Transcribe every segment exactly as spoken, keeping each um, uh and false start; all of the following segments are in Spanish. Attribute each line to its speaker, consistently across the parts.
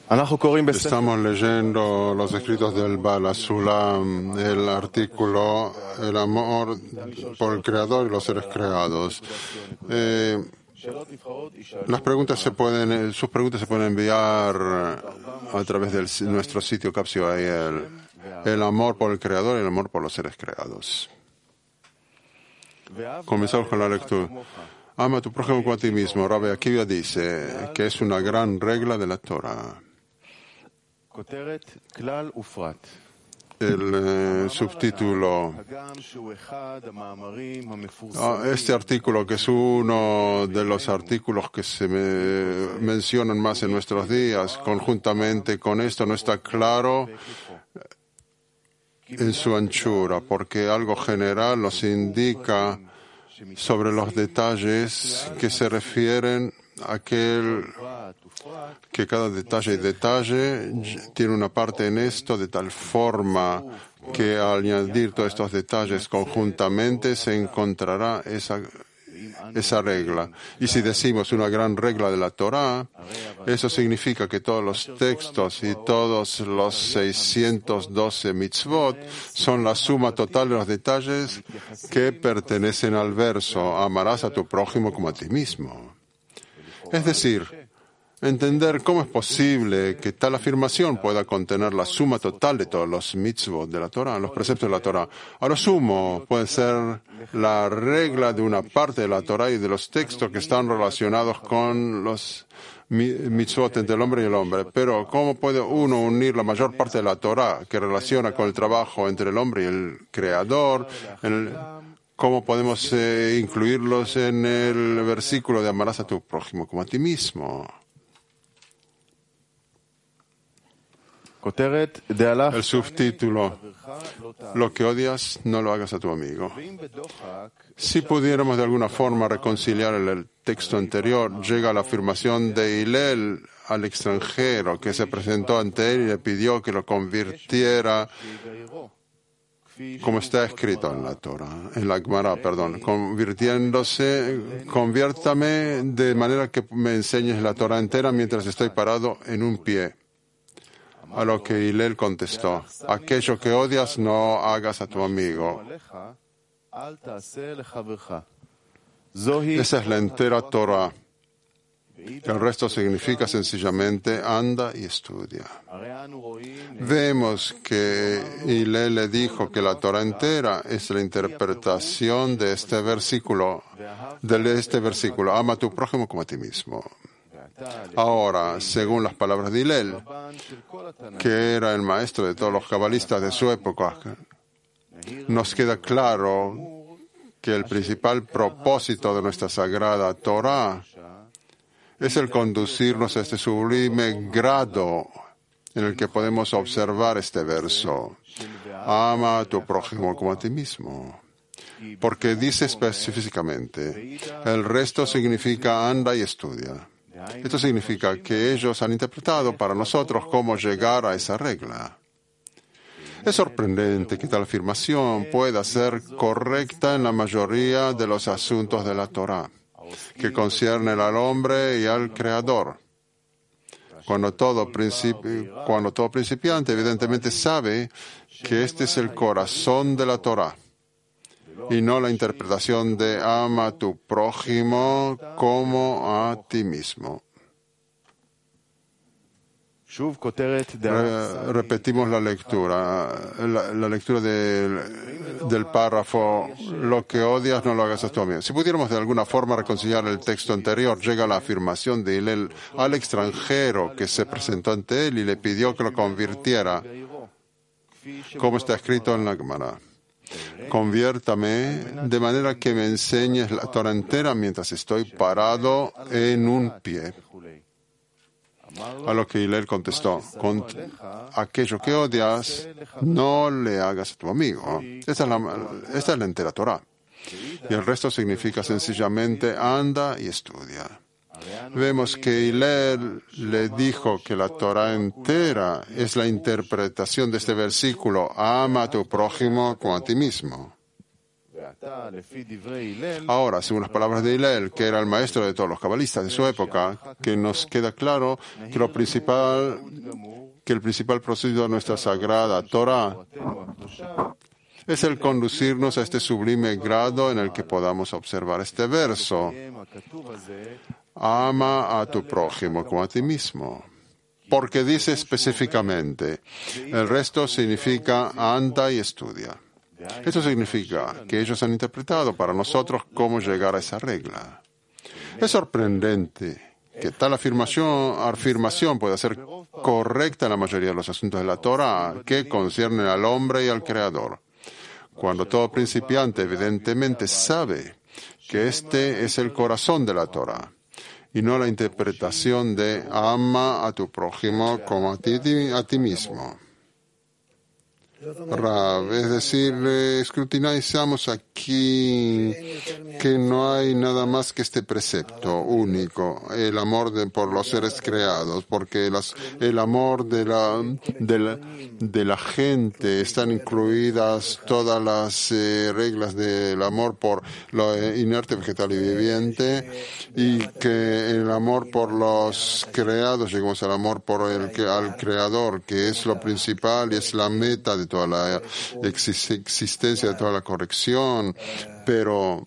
Speaker 1: Estamos leyendo los escritos del Bala Sulam, el artículo El amor por el Creador y los seres creados. Eh, las preguntas se pueden, sus preguntas se pueden enviar a través de nuestro sitio Capsio.el. El amor por el Creador y el amor por los seres creados. Comenzamos con la lectura. Ama a tu prójimo como a ti mismo. Rabbi Akiva dice que es una gran regla de la Torah. El eh, subtítulo. Este artículo, que es uno de los artículos que se me mencionan más en nuestros días, conjuntamente con esto no está claro en su anchura, porque algo general nos indica sobre los detalles que se refieren a aquel que cada detalle y detalle tiene una parte en esto de tal forma que al añadir todos estos detalles conjuntamente se encontrará esa, esa regla. Y si decimos una gran regla de la Torah, eso significa que todos los textos y todos los seiscientos doce mitzvot son la suma total de los detalles que pertenecen al verso: amarás a tu prójimo como a ti mismo. Es decir, entender cómo es posible que tal afirmación pueda contener la suma total de todos los mitzvot de la Torah, los preceptos de la Torah. A lo sumo puede ser la regla de una parte de la Torah y de los textos que están relacionados con los mitzvot entre el hombre y el hombre. Pero ¿cómo puede uno unir la mayor parte de la Torah que relaciona con el trabajo entre el hombre y el Creador? En el, ¿Cómo podemos eh, incluirlos en el versículo de amarás a tu prójimo como a ti mismo? El subtítulo: lo que odias, no lo hagas a tu amigo. Si pudiéramos de alguna forma reconciliar el texto anterior, llega la afirmación de Hillel al extranjero que se presentó ante él y le pidió que lo convirtiera, como está escrito en la Torah, en la Gemara, perdón, convirtiéndose, conviértame de manera que me enseñes la Torah entera mientras estoy parado en un pie. A lo que Hillel contestó: aquello que odias no hagas a tu amigo. Esa es la entera Torah. El resto significa sencillamente anda y estudia. Vemos que Hillel le dijo que la Torah entera es la interpretación de este versículo, de este versículo: ama a tu prójimo como a ti mismo. Ahora, según las palabras de Hillel, que era el maestro de todos los cabalistas de su época, nos queda claro que el principal propósito de nuestra sagrada Torah es el conducirnos a este sublime grado en el que podemos observar este verso: ama a tu prójimo como a ti mismo. Porque dice específicamente, el resto significa anda y estudia. Esto significa que ellos han interpretado para nosotros cómo llegar a esa regla. Es sorprendente que tal afirmación pueda ser correcta en la mayoría de los asuntos de la Torah, que conciernen al hombre y al Creador. Cuando todo, principi- cuando todo principiante evidentemente sabe que este es el corazón de la Torah, y no la interpretación de ama a tu prójimo como a ti mismo. Re- repetimos la lectura, la, la lectura del, del párrafo: lo que odias no lo hagas a tu amigo. Si pudiéramos de alguna forma reconciliar el texto anterior, llega la afirmación de Hillel al extranjero que se presentó ante él y le pidió que lo convirtiera, como está escrito en la Gemara: conviértame de manera que me enseñes la Torah entera mientras estoy parado en un pie. A lo que Hillel contestó: con aquello que odias, no le hagas a tu amigo. Esta es la, esta es la entera Torah. Y el resto significa sencillamente anda y estudia. Vemos que Hillel le dijo que la Torah entera es la interpretación de este versículo: ama a tu prójimo como a ti mismo. Ahora, según las palabras de Hillel, que era el maestro de todos los cabalistas de su época, que nos queda claro que lo principal, que el principal propósito de nuestra sagrada Torah es el conducirnos a este sublime grado en el que podamos observar este verso. Ama a tu prójimo como a ti mismo. Porque dice específicamente, el resto significa anda y estudia. Esto significa que ellos han interpretado para nosotros cómo llegar a esa regla. Es sorprendente que tal afirmación, afirmación pueda ser correcta en la mayoría de los asuntos de la Torah que conciernen al hombre y al Creador, cuando todo principiante evidentemente sabe que este es el corazón de la Torah y no la interpretación de ama a tu prójimo como a ti, a ti mismo. Rav, es decir, eh, escrutinizamos aquí que no hay nada más que este precepto único, el amor de, por los seres creados, porque las, el amor de la, de la, de la gente, están incluidas todas las eh, reglas del amor por lo inerte, vegetal y viviente, y que el amor por los creados, llegamos al amor por el al creador, que es lo principal y es la meta de toda la existencia, de toda la corrección, pero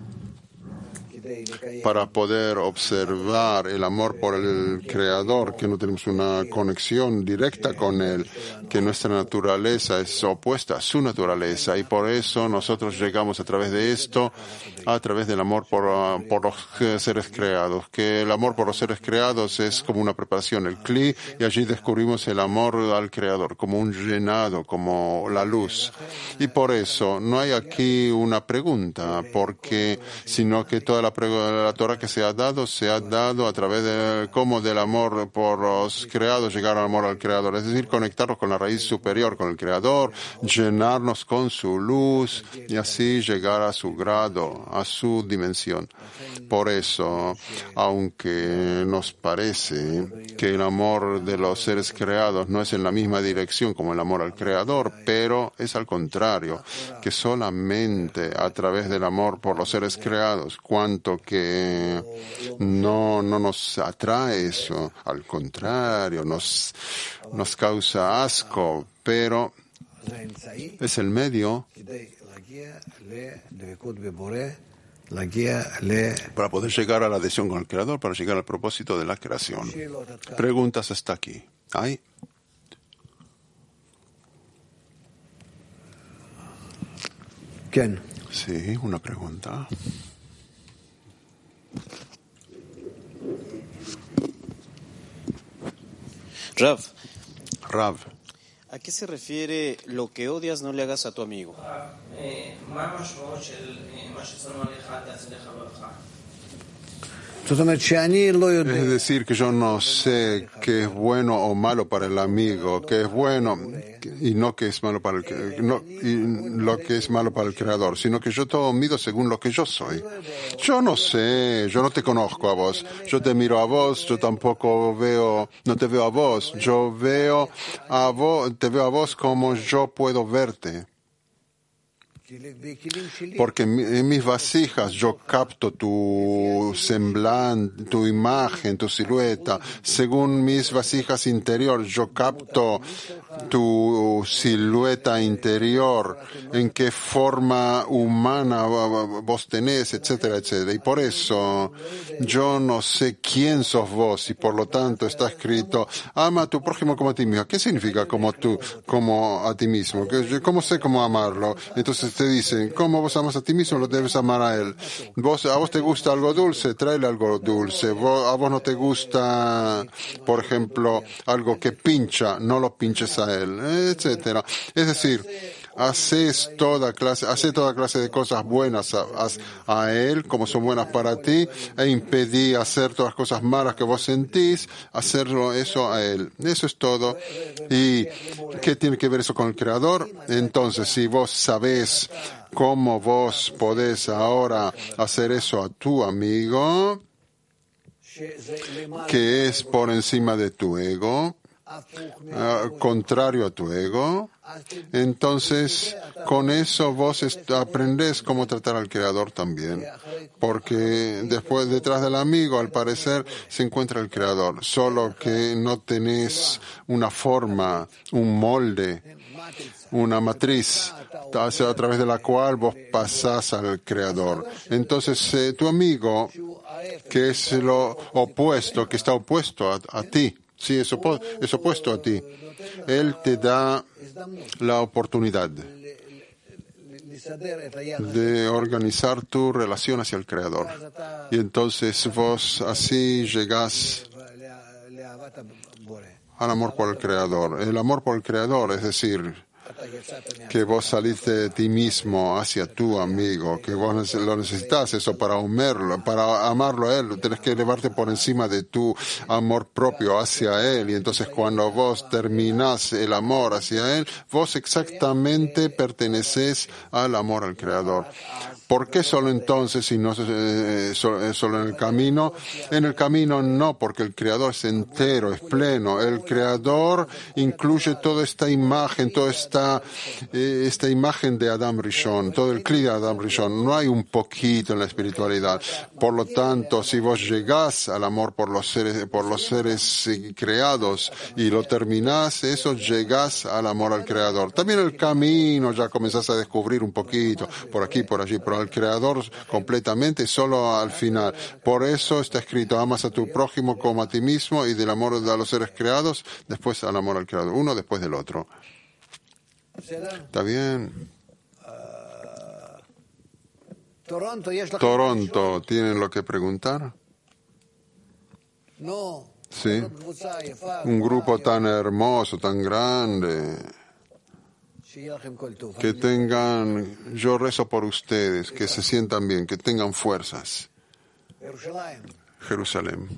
Speaker 1: para poder observar el amor por el Creador, que no tenemos una conexión directa con Él, que nuestra naturaleza es opuesta a su naturaleza, y por eso nosotros llegamos a través de esto, a través del amor por, uh, por los seres creados, que el amor por los seres creados es como una preparación, el cli, y allí descubrimos el amor al Creador, como un llenado, como la luz. Y por eso no hay aquí una pregunta, porque sino que toda la la Torah que se ha dado, se ha dado a través de cómo del amor por los creados llegar al amor al Creador, es decir, conectarnos con la raíz superior, con el Creador, llenarnos con su luz y así llegar a su grado, a su dimensión. Por eso, aunque nos parece que el amor de los seres creados no es en la misma dirección como el amor al Creador, pero es al contrario, que solamente a través del amor por los seres creados, cuanto que no, no nos atrae eso, al contrario, nos, nos causa asco, pero es el medio para poder llegar a la adhesión con el Creador, para llegar al propósito de la creación. Preguntas hasta aquí. ¿Hay?
Speaker 2: ¿Quién?
Speaker 1: Sí, una pregunta.
Speaker 3: Rav,
Speaker 1: Rav,
Speaker 3: ¿a qué se refiere lo que odias no le hagas a tu amigo?
Speaker 1: es decir, que yo no sé qué es bueno o malo para el amigo, qué es bueno y no que es malo para el no, y lo que es malo para el Creador, sino que yo todo mido según lo que yo soy. Yo no sé, yo no te conozco a vos, yo te miro a vos, yo tampoco veo, no te veo a vos, yo veo a vos, te veo a vos como yo puedo verte. Porque en mis vasijas yo capto tu semblante, tu imagen, tu silueta. Según mis vasijas interior, yo capto tu silueta interior, en qué forma humana vos tenés, etcétera, etcétera. Y por eso yo no sé quién sos vos y por lo tanto está escrito, ama a tu prójimo como a ti mismo. ¿Qué significa como tú, como a ti mismo? ¿Cómo sé cómo amarlo? Entonces te dicen, ¿cómo vos amas a ti mismo? Lo debes amar a él. Vos, a vos te gusta algo dulce, tráele algo dulce. Vos, a vos no te gusta, por ejemplo, algo que pincha, no lo pinches a él, etcétera. Es decir, haces toda clase, hace toda clase de cosas buenas a, a, a él, como son buenas para ti, e impedí hacer todas las cosas malas que vos sentís, hacerlo eso a él. Eso es todo. ¿Y qué tiene que ver eso con el Creador? Entonces, si vos sabés cómo vos podés ahora hacer eso a tu amigo, que es por encima de tu ego, uh, contrario a tu ego, entonces con eso vos aprendés cómo tratar al Creador también. Porque después, detrás del amigo, al parecer, se encuentra el Creador. Solo que no tenés una forma, un molde, una matriz a través de la cual vos pasás al Creador. Entonces, eh, tu amigo, que es lo opuesto, que está opuesto a, a ti, sí, es, opo- es opuesto a ti, él te da la oportunidad de organizar tu relación hacia el Creador. Y entonces vos así llegás al amor por el Creador. El amor por el Creador, es decir, que vos saliste de ti mismo hacia tu amigo, que vos lo necesitas eso para amarlo, para amarlo a él, tenés que elevarte por encima de tu amor propio hacia él, y entonces cuando vos terminás el amor hacia él, vos exactamente perteneces al amor al Creador. ¿Por qué solo entonces y no eh, solo en el camino? En el camino no, porque el Creador es entero, es pleno. El Creador incluye toda esta imagen, toda esta, eh, esta imagen de Adam Rishon, todo el cli de Adam Rishon. No hay un poquito en la espiritualidad. Por lo tanto, si vos llegás al amor por los seres, por los seres creados y lo terminás, eso llegás al amor al Creador. También el camino ya comenzás a descubrir un poquito, por aquí, por allí, por al Creador completamente, solo al final. Por eso está escrito, amas a tu prójimo como a ti mismo, y del amor a los seres creados, después al amor al Creador, uno después del otro. ¿Está bien? Toronto, ¿tienen lo que preguntar? Sí. Un grupo tan hermoso, tan grande. Que tengan, yo rezo por ustedes, que se sientan bien, que tengan fuerzas. Jerusalén.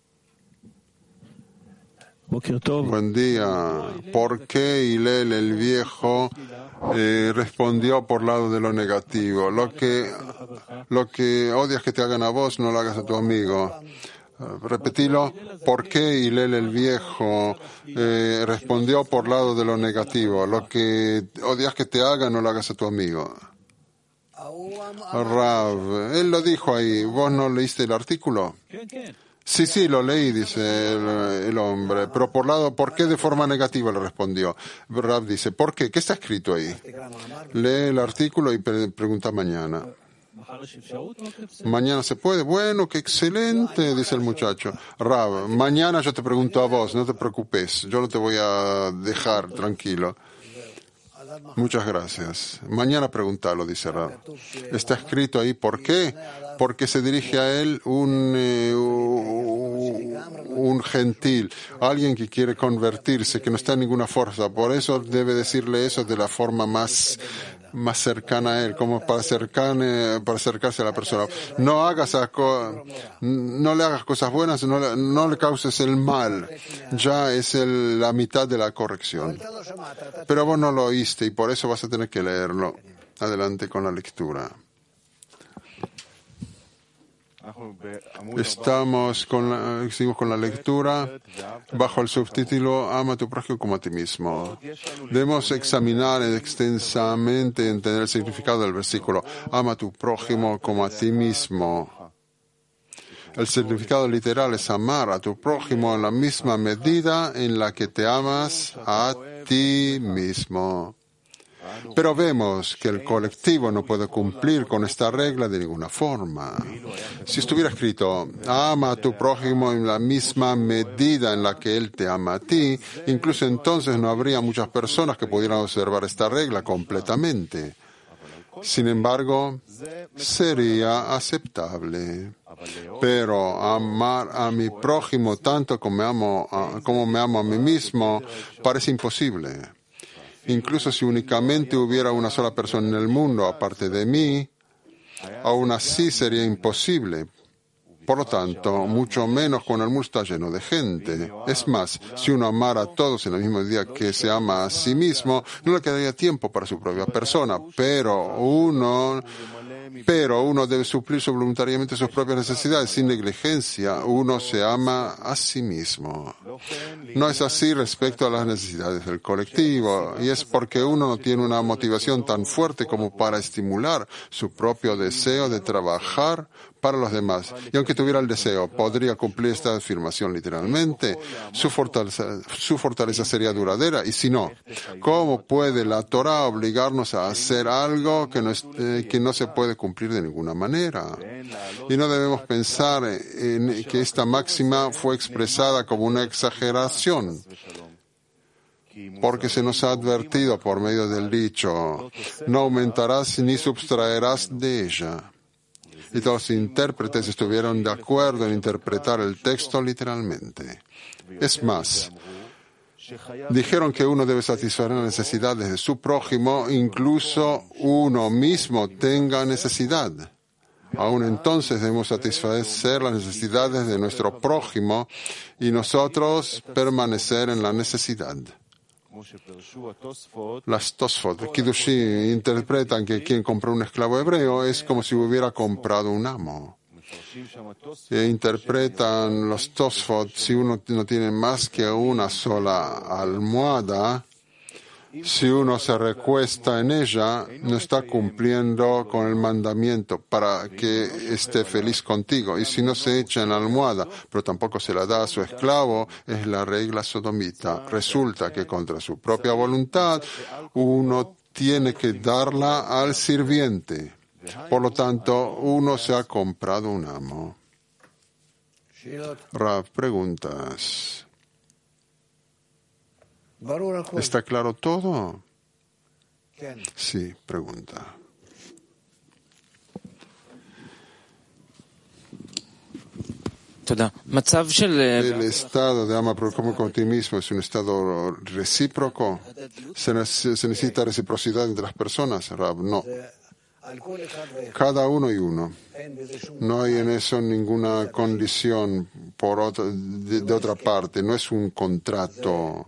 Speaker 1: Buen día. ¿Por qué Hillel el viejo eh, respondió por lado de lo negativo? Lo que, lo que odias que te hagan a vos, no lo hagas a tu amigo. Repetilo. ¿Por qué Hillel el viejo eh, respondió por lado de lo negativo? Lo que odias que te hagan, no lo hagas a tu amigo. Rav, él lo dijo ahí. ¿Vos no leíste el artículo? Sí, sí, lo leí, dice el, el hombre. Pero por lado, ¿por qué de forma negativa le respondió? Rav dice, ¿por qué? ¿Qué está escrito ahí? Lee el artículo y pre- pregunta mañana. Mañana se puede. Bueno, qué excelente, dice el muchacho. Rav, mañana yo te pregunto a vos, no te preocupes, yo no te voy a dejar tranquilo. Muchas gracias. Mañana pregúntalo, dice Rav. Está escrito ahí, ¿por qué? Porque se dirige a él un, eh, un gentil, alguien que quiere convertirse, que no está en ninguna fuerza. Por eso debe decirle eso de la forma más más cercana a él, como para, acercarme, para acercarse a la persona. No hagas no le hagas cosas buenas, no le, no le causes el mal. Ya es el, la mitad de la corrección. Pero vos no lo oíste y por eso vas a tener que leerlo. Adelante con la lectura. Estamos con la, seguimos con la lectura bajo el subtítulo Ama a tu prójimo como a ti mismo. Debemos examinar extensamente y entender el significado del versículo Ama a tu prójimo como a ti mismo. El significado literal es amar a tu prójimo en la misma medida en la que te amas a ti mismo. Pero vemos que el colectivo no puede cumplir con esta regla de ninguna forma. Si estuviera escrito, ama a tu prójimo en la misma medida en la que él te ama a ti, incluso entonces no habría muchas personas que pudieran observar esta regla completamente. Sin embargo, sería aceptable. Pero amar a mi prójimo tanto como me amo a, como me amo a mí mismo parece imposible. Incluso si únicamente hubiera una sola persona en el mundo aparte de mí, aún así sería imposible. Por lo tanto, mucho menos cuando el mundo está lleno de gente. Es más, si uno amara a todos en el mismo día que se ama a sí mismo, no le quedaría tiempo para su propia persona, pero uno, pero uno debe suplir voluntariamente sus propias necesidades sin negligencia. Uno se ama a sí mismo. No es así respecto a las necesidades del colectivo, y es porque uno no tiene una motivación tan fuerte como para estimular su propio deseo de trabajar para los demás. Y aunque tuviera el deseo, ¿podría cumplir esta afirmación literalmente? Su fortaleza, su fortaleza sería duradera. Y si no, ¿cómo puede la Torah obligarnos a hacer algo que no, es, eh, que no se puede cumplir de ninguna manera? Y no debemos pensar en que esta máxima fue expresada como una exageración, porque se nos ha advertido por medio del dicho, no aumentarás ni subtraerás de ella. Y todos los intérpretes estuvieron de acuerdo en interpretar el texto literalmente. Es más, dijeron que uno debe satisfacer las necesidades de su prójimo, incluso uno mismo tenga necesidad. Aún entonces debemos satisfacer las necesidades de nuestro prójimo y nosotros permanecer en la necesidad. Las Tosfot, Kiddushi, interpretan que quien compra un esclavo hebreo es como si hubiera comprado un amo. E interpretan los Tosfot, si uno no tiene más que una sola almohada, si uno se recuesta en ella, no está cumpliendo con el mandamiento para que esté feliz contigo. Y si no se echa en la almohada, pero tampoco se la da a su esclavo, es la regla sodomita. Resulta que contra su propia voluntad, uno tiene que darla al sirviente. Por lo tanto, uno se ha comprado un amo. Rav, preguntas. ¿Está claro todo? Sí, pregunta. El estado de ama como con ti mismo es un estado recíproco. ¿Se necesita reciprocidad entre las personas, Rab? No. Cada uno y uno. No hay en eso ninguna condición por otra, de, de otra parte. No es un contrato.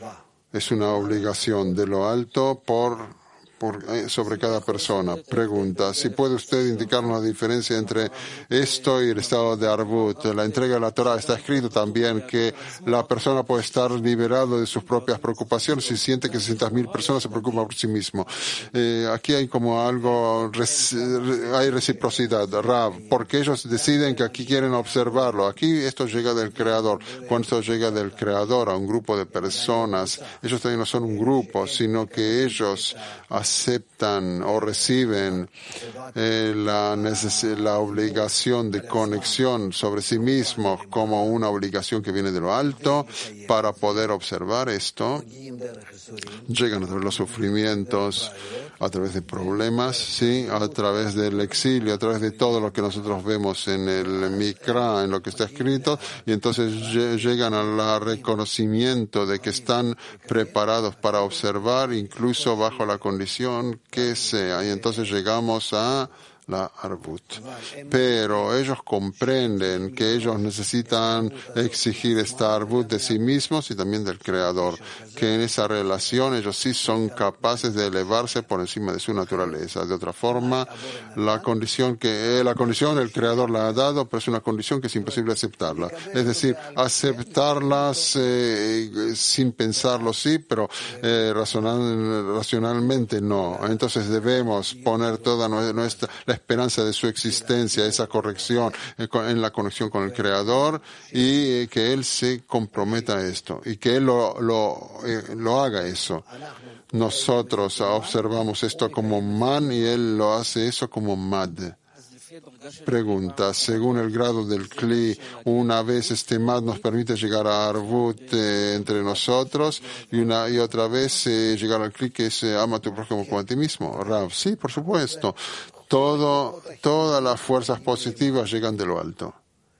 Speaker 1: Es una obligación de lo alto por, por, sobre cada persona. Pregunta, si puede usted indicarnos la diferencia entre esto y el estado de Arvut. La entrega de la Torah está escrito también que la persona puede estar liberado de sus propias preocupaciones si siente que seiscientas mil personas se preocupan por sí mismo. Eh, aquí hay como algo, hay reciprocidad, Rav, porque ellos deciden que aquí quieren observarlo. Aquí esto llega del Creador. Cuando esto llega del Creador a un grupo de personas, ellos también no son un grupo, sino que ellos aceptan o reciben eh, la, neces- la obligación de conexión sobre sí mismos como una obligación que viene de lo alto. Para poder observar esto, llegan a través de los sufrimientos, a través de problemas, sí, a través del exilio, a través de todo lo que nosotros vemos en el Mikra, en lo que está escrito, y entonces llegan al reconocimiento de que están preparados para observar, incluso bajo la condición que sea. Y entonces llegamos a la Arvut. Pero ellos comprenden que ellos necesitan exigir esta Arvut de sí mismos y también del Creador, que en esa relación ellos sí son capaces de elevarse por encima de su naturaleza. De otra forma, la condición que eh, la condición el Creador la ha dado, pero es una condición que es imposible aceptarla. Es decir, aceptarlas eh, sin pensarlo sí, pero eh, racional, racionalmente no. Entonces debemos poner toda nuestra la esperanza de su existencia, esa corrección en la conexión con el Creador, y que Él se comprometa a esto y que Él lo, lo, eh, lo haga eso. Nosotros observamos esto como man y Él lo hace eso como mad. Pregunta, según el grado del Kli, una vez este mad nos permite llegar a Arvut eh, entre nosotros y una y otra vez eh, llegar al Kli que es eh, ama a tu prójimo como a ti mismo. Rav, sí, por supuesto. Todo, todas las fuerzas positivas llegan de lo alto.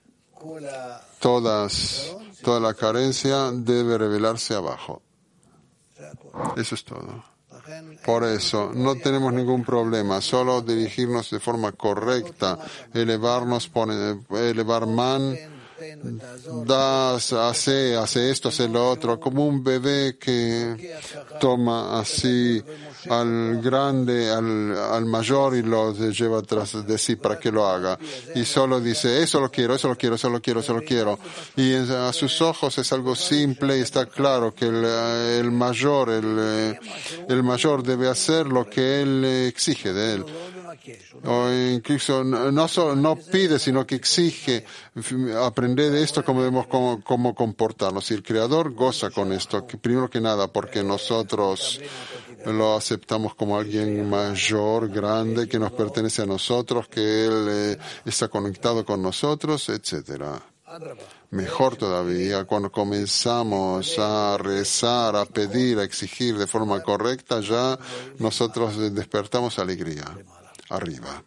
Speaker 1: Todas, toda la carencia debe revelarse abajo. Eso es todo. Por eso, no tenemos ningún problema, solo dirigirnos de forma correcta, elevarnos, pone- elevar man, da, hace, hace esto, hace lo otro, como un bebé que toma así al grande, al, al mayor y lo lleva tras de sí para que lo haga. Y solo dice, eso lo quiero, eso lo quiero, eso lo quiero, eso lo quiero. Y a sus ojos es algo simple y está claro que el, el mayor, el, el mayor debe hacer lo que él exige de él. O incluso no solo no pide, sino que exige aprender de esto cómo debemos cómo, cómo comportarnos. Y el Creador goza con esto, que primero que nada porque nosotros lo aceptamos como alguien mayor, grande, que nos pertenece a nosotros, que Él eh, está conectado con nosotros, etcétera. Mejor todavía, cuando comenzamos a rezar, a pedir, a exigir de forma correcta, ya nosotros despertamos alegría arriba.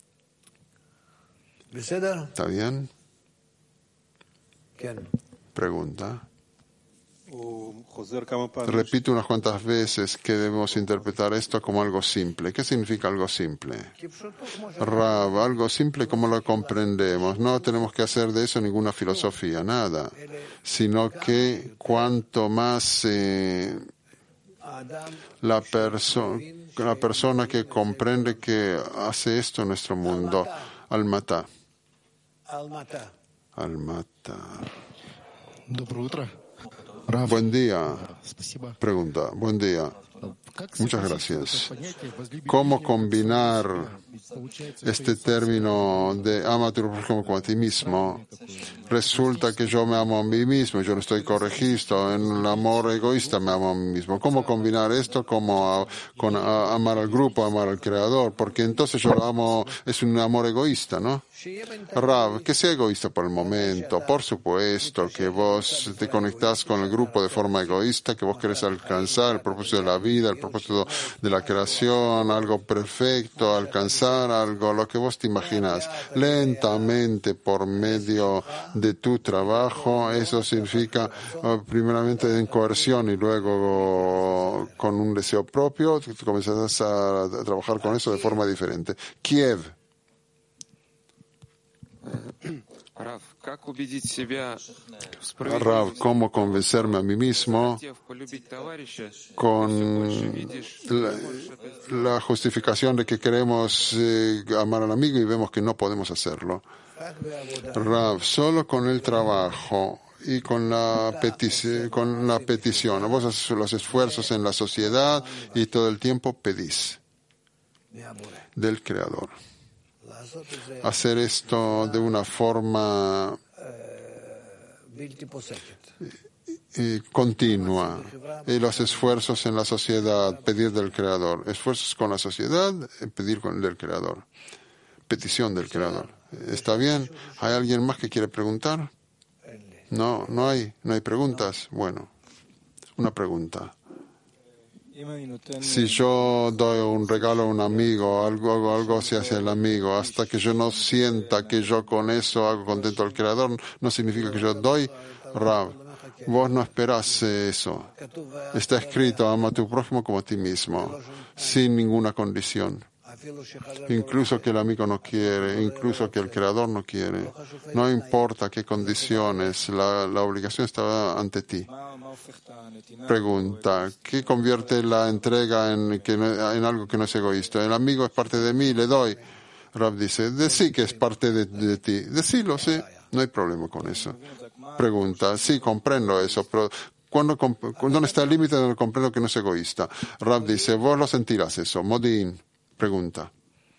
Speaker 1: ¿Está bien? Pregunta. Repito unas cuantas veces que debemos interpretar esto como algo simple. ¿Qué significa algo simple? Rav, algo simple como lo comprendemos. No tenemos que hacer de eso ninguna filosofía, nada. Sino que cuanto más eh, la, perso la persona que comprende que hace esto en nuestro mundo, al-Matá. Al-Matá. Buen día. Pregunta. Buen día. Muchas gracias. ¿Cómo combinar este término de ama a tu prójimo como a ti mismo? Resulta que yo me amo a mí mismo, yo no estoy corregido, en el amor egoísta me amo a mí mismo. ¿Cómo combinar esto como a, con a, amar al grupo, amar al Creador? Porque entonces yo lo amo, es un amor egoísta, ¿no? Rav, que sea egoísta por el momento. Por supuesto que vos te conectás con el grupo de forma egoísta, que vos querés alcanzar el propósito de la vida, el propósito de la creación, algo perfecto, alcanzar algo, lo que vos te imaginas. Lentamente, por medio de tu trabajo, eso significa uh, primeramente en coerción y luego con un deseo propio, comenzás a, a trabajar con eso de forma diferente. Kiev. Rav, ¿cómo convencerme a mí mismo con la, la justificación de que queremos eh, amar al amigo y vemos que no podemos hacerlo? Rav, solo con el trabajo y con la, petici con la petición. Vos haces los esfuerzos en la sociedad y todo el tiempo pedís del Creador. Hacer esto de una forma eh, continua y los esfuerzos en la sociedad, pedir del Creador. Esfuerzos con la sociedad, pedir con, del Creador. Petición del Creador. ¿Está bien? ¿Hay alguien más que quiere preguntar? No, no hay, no hay preguntas. Bueno, una pregunta. Si yo doy un regalo a un amigo, algo, algo, algo se hace al amigo, hasta que yo no sienta que yo con eso hago contento al Creador, no significa que yo doy. Rav, vos no esperás eso. Está escrito, ama a tu prójimo como a ti mismo, sin ninguna condición. Incluso que el amigo no quiere, incluso que el Creador no quiere. No importa qué condiciones, la, la obligación está ante ti. Pregunta, ¿qué convierte la entrega en, que no, en algo que no es egoísta? El amigo es parte de mí, le doy. Rav dice, decí que es parte de, de ti. Decilo, sí, no hay problema con eso. Pregunta, sí, comprendo eso, pero ¿cuándo, ¿dónde está el límite donde comprendo que no es egoísta? Rav dice, vos lo sentirás eso. Modin. Pregunta.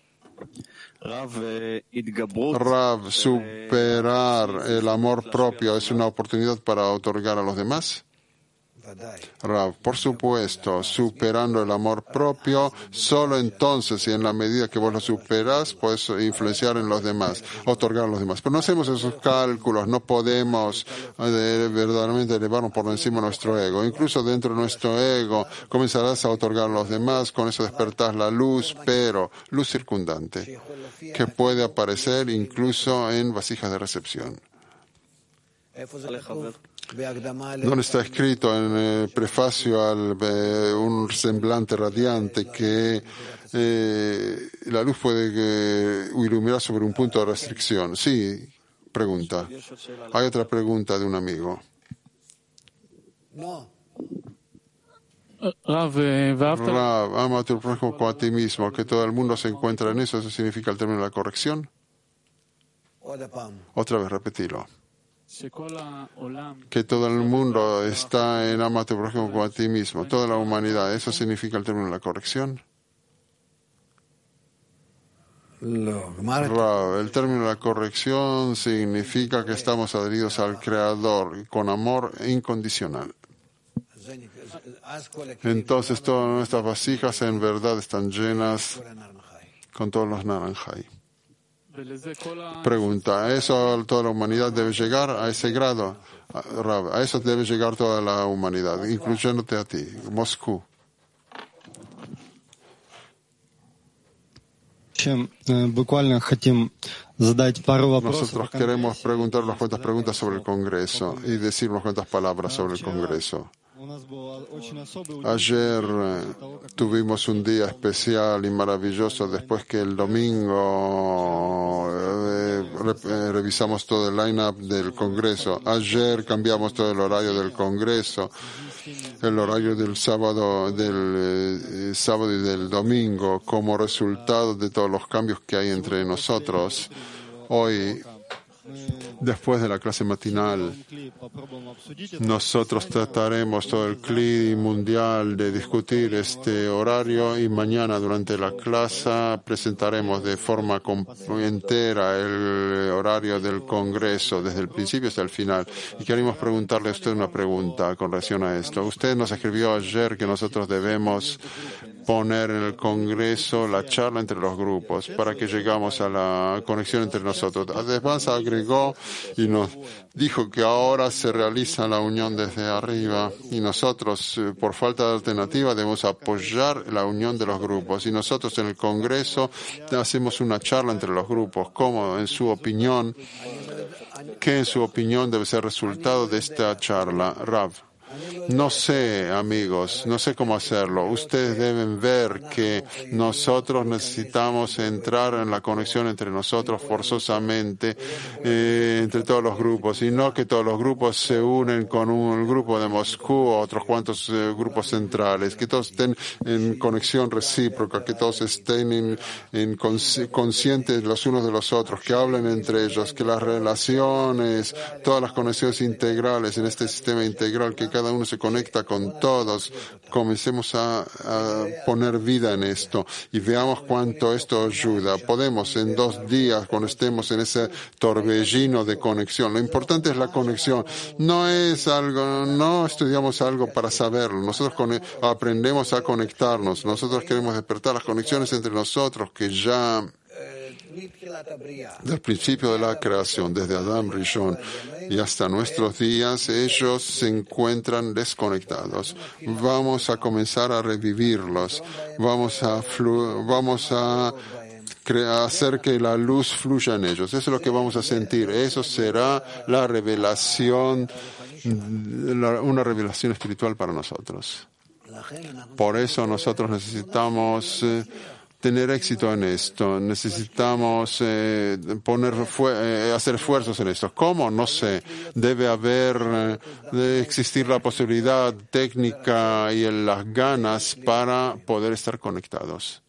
Speaker 1: Rav, superar el amor propio es una oportunidad para otorgar a los demás. Rav, por supuesto, superando el amor propio, solo entonces y en la medida que vos lo superas, puedes influenciar en los demás, otorgar a los demás. Pero no hacemos esos cálculos, no podemos eh, verdaderamente elevarnos por encima de nuestro ego. Incluso dentro de nuestro ego comenzarás a otorgar a los demás, con eso despertás la luz, pero luz circundante, que puede aparecer incluso en vasijas de recepción. ¿Dónde está escrito en el prefacio al eh, un semblante radiante que eh, la luz puede eh, iluminar sobre un punto de restricción? Sí, pregunta. Hay otra pregunta de un amigo.
Speaker 2: No.
Speaker 4: Rav, eh, ואהבת-
Speaker 1: Rav, ama a tu prójimo como a ti mismo, que todo el mundo se encuentra en eso, ¿eso significa el término de la corrección?
Speaker 2: עוד הפעם.
Speaker 1: Otra vez, repetilo.
Speaker 4: שכל העולם
Speaker 1: Que todo el mundo está en ama a tu prójimo como a ti mismo, toda la humanidad, ¿eso significa el término de la corrección?
Speaker 2: לא. גמר את...
Speaker 1: Rav, el término de la corrección significa que estamos adheridos al Creador con amor incondicional.
Speaker 2: זה נקרא- אז כל הכלים,
Speaker 1: Entonces todas nuestras vasijas en verdad están llenas
Speaker 2: כל הנער חי.
Speaker 1: con todos los naranjai.
Speaker 4: ולזה כל ה...
Speaker 1: Pregunta, ¿a eso toda la humanidad debe llegar a ese grado? A- Rav, a eso debe llegar toda la humanidad, incluyéndote a ti, Moscú.
Speaker 5: Чем, э, Буквально хотим задать пару вопросов.
Speaker 1: Nosotros queremos preguntar unas cuantas preguntas sobre el Congreso y decir unas cuantas palabras sobre el Congreso.
Speaker 5: У нас было очень особый
Speaker 1: Ayer eh, tuvimos un día especial y maravilloso después que el domingo eh, re- eh, revisamos todo el line-up del Congreso. Ayer cambiamos todo el horario del Congreso, el horario del sábado, del eh, sábado y del domingo, como resultado de todos los cambios que hay entre nosotros. Hoy, después de la clase matinal, nosotros trataremos todo el clima mundial de discutir este horario y mañana durante la clase presentaremos de forma com- entera el horario del Congreso desde el principio hasta el final. Y queremos preguntarle a usted una pregunta con relación a esto. Usted nos escribió ayer que nosotros debemos poner en el Congreso la charla entre los grupos para que llegamos a la conexión entre nosotros. Además agregó y nos dijo que ahora se realiza la unión desde arriba y nosotros, eh, por falta de alternativa, debemos apoyar la unión de los grupos. Y nosotros en el Congreso hacemos una charla entre los grupos. ¿Cómo, en su opinión, qué en su opinión debe ser resultado de esta charla? Rav. No sé, amigos, no sé cómo hacerlo. Ustedes deben ver que nosotros necesitamos entrar en la conexión entre nosotros forzosamente, eh, entre todos los grupos, y no que todos los grupos se unen con un grupo de Moscú o otros cuantos eh, grupos centrales, que todos estén en conexión recíproca, que todos estén en, en consci- conscientes los unos de los otros, que hablen entre ellos, que las relaciones, todas las conexiones integrales en este sistema integral, que cada uno se conecta con todos, comencemos a, a poner vida en esto y veamos cuánto esto ayuda. Podemos en dos días, cuando estemos en ese torbellino de conexión, lo importante es la conexión, no es algo, no estudiamos algo para saberlo, nosotros con- aprendemos a conectarnos, nosotros queremos despertar las conexiones entre nosotros que ya
Speaker 2: מתחילת הבריאה.
Speaker 1: del principio de la creación, desde Adam Rishon y hasta nuestros días, ellos se encuentran desconectados. Vamos a comenzar a revivirlos. Vamos a, flu- vamos a crea- hacer que la luz fluya en ellos. Eso es lo que vamos a sentir. Eso será la revelación, la- una revelación espiritual para nosotros.
Speaker 2: לכן אנחנו
Speaker 1: Por eso nosotros necesitamos eh, tener éxito en esto, necesitamos eh, poner fue- eh, hacer esfuerzos en esto. ¿Cómo? No sé. Debe haber, eh, debe existir la posibilidad técnica y en las ganas para poder estar conectados.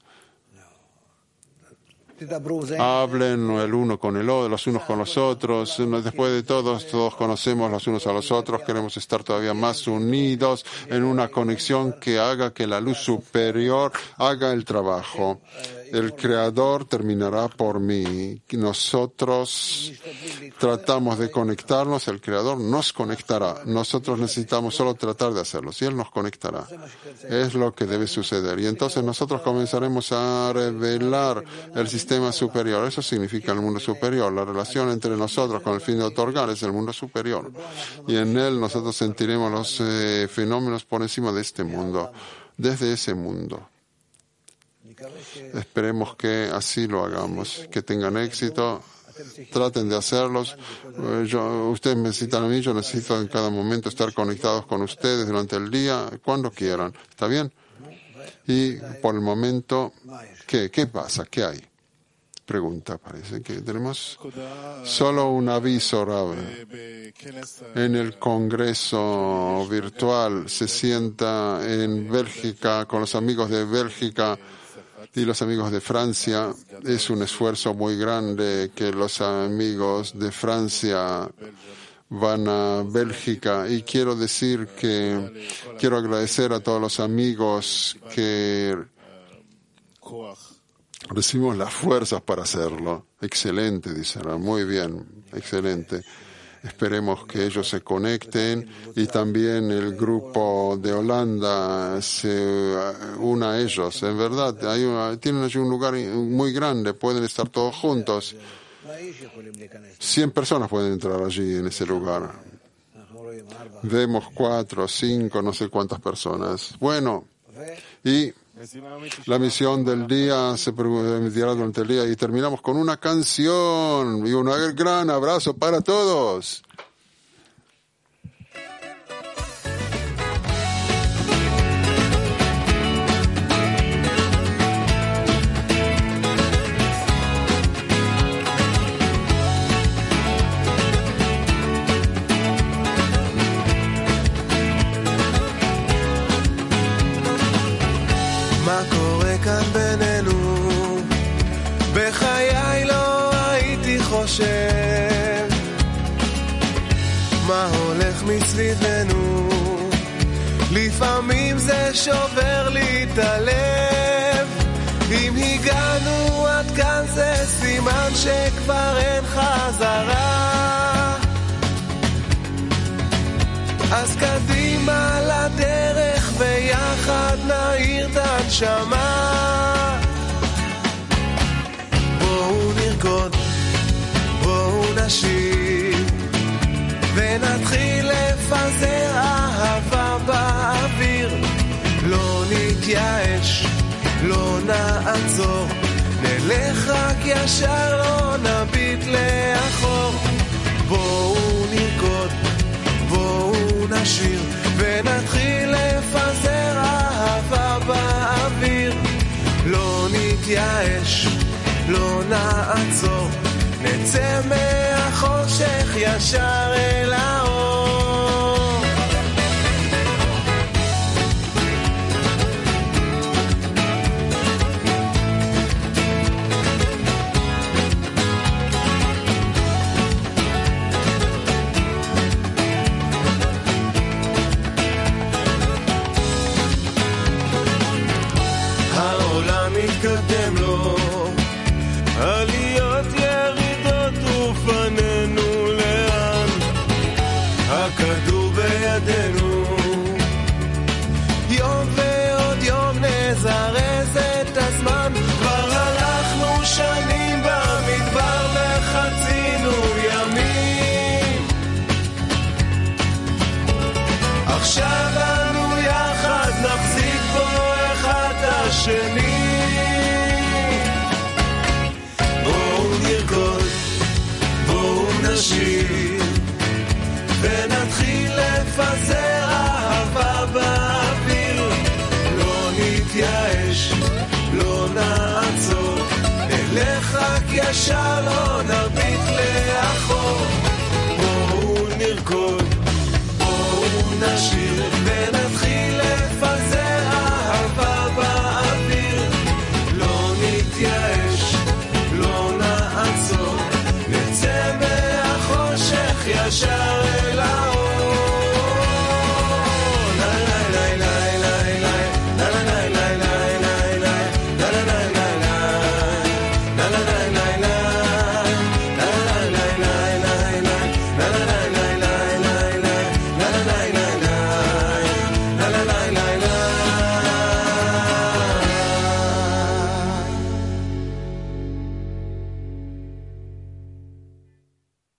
Speaker 2: תדברו זה.
Speaker 1: Hablen el uno con el otro, los unos con los otros. Después de todos, todos conocemos los unos a los otros. Queremos estar todavía más unidos en una conexión que haga que la luz superior haga el trabajo. El Creador terminará por mí. Nosotros tratamos de conectarnos, el Creador nos conectará. Nosotros necesitamos solo tratar de hacerlo, y Él nos conectará. Es lo que debe suceder. Y entonces nosotros comenzaremos a revelar el sistema superior. Eso significa el mundo superior. La relación entre nosotros con el fin de otorgar es el mundo superior. Y en él nosotros sentiremos los eh, fenómenos por encima de este mundo, desde ese mundo. Esperemos que así lo hagamos, que tengan éxito. traten de hacerlos. Eh, yo, ustedes me necesitan a mí, yo necesito en cada momento estar conectados con ustedes durante el día, cuando quieran. ¿Está bien? Y por el momento, ¿qué, qué pasa? ¿Qué hay? Pregunta, parece que tenemos solo un aviso, Rav. En el Congreso virtual se sienta en Bélgica con los amigos de Bélgica y los amigos de Francia. Es un esfuerzo muy grande que los amigos de Francia van a Bélgica, y quiero decir que quiero agradecer a todos los amigos que recibimos las fuerzas para hacerlo. Excelente, dice Rav. Muy bien, excelente. Esperemos que ellos se conecten y también el grupo de Holanda se una a ellos. En verdad, hay una, tienen allí un lugar muy grande, pueden estar todos juntos. Cien personas pueden entrar allí en ese lugar. Vemos cuatro, cinco, no sé cuántas personas. Bueno, y la misión del día se emitirá durante el día y terminamos con una canción y un gran abrazo para todos.
Speaker 6: מה קורה כאן בינינו? בחיי לא הייתי חושב מה הולך מסביבנו. לפעמים זה שובר לי את הלב. אם הגענו עד כאן זה סימן שכבר אין חזרה. אז קדימה לדרך ויחד נעיר את הנשמה. בואו נרקוד, בואו נשיר ונתחיל לפזר אהבה באוויר. לא נתייאש, לא נעצור, נלך רק ישר, לא נביט לאחור. בואו נרקוד, בואו נשיר ונתחיל לפזר אהבה באוויר. לא נתייאש, לא נעצור, נצא מהחושך ישר אל האור. מתקדם לו עליות ירידות ופנינו לאן הכדור בידינו. יום ועוד יום נזרז את הזמן. כבר הלכנו שנים במדבר וחצינו ימים. עכשיו אנו יחד נחזיק בו אחד השני. נשיר ונתחיל לפזר אהבה באוויר. לא נתייאש, לא נעצור, נלך רק ישר, לא נרביט לאחור. בואו נרקוד, בואו נשיר